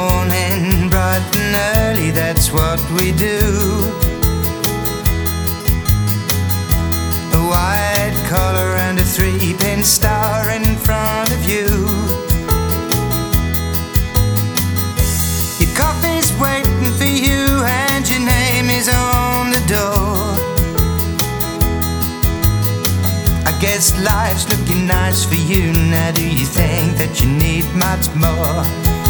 morning, bright and early, that's what we do. A white collar and a 3-pin star in front of you. Your coffee's waiting for you and your name is on the door. I guess life's looking nice for you now. Do you think that you need much more?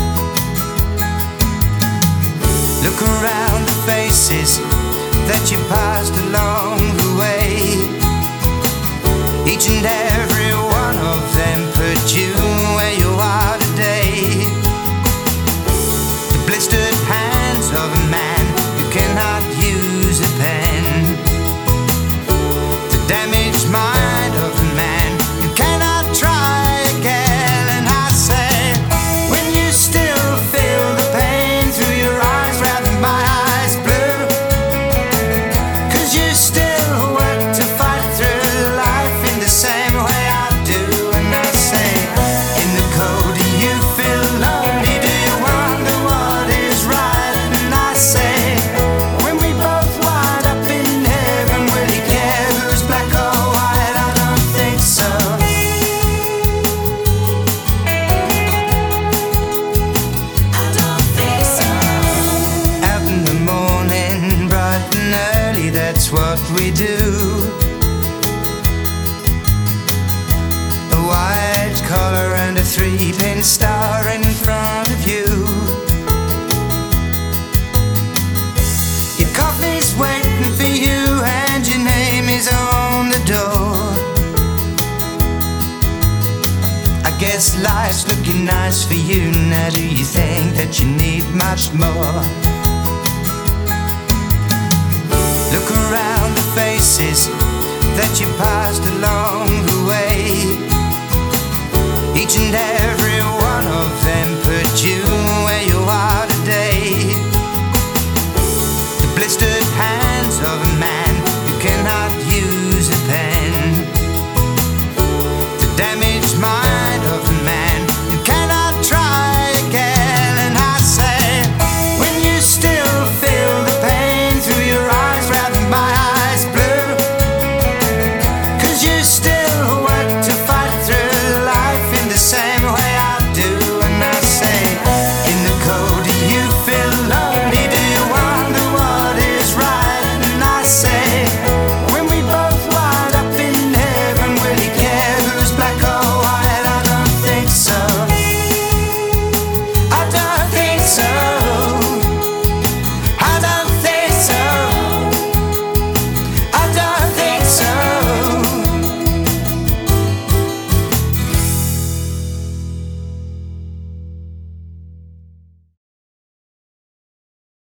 Look around the faces that you passed along the way. Each and every one of them put you where you are today. The blistered hands of a man who cannot use a pen. The damaged mind of a man who cannot try again. And I say, when you still feel the pain through your eyes, rather my eyes blue, 'cause you still work to fight through life in the same way I do. And I say, in the cold, do you feel lonely? Do you wonder what is right? And I say, when we both wind up in heaven, will you care who's black or white? I don't think so. I don't think so. Out in the morning, bright and early, that's what we do. A white collar and a 3-pin star in front of you. Your coffee's waiting for you and your name is on the door. I guess life's looking nice for you now. Do you think that you need much more? Look around the faces that you passed along the way. Each and every one of them put you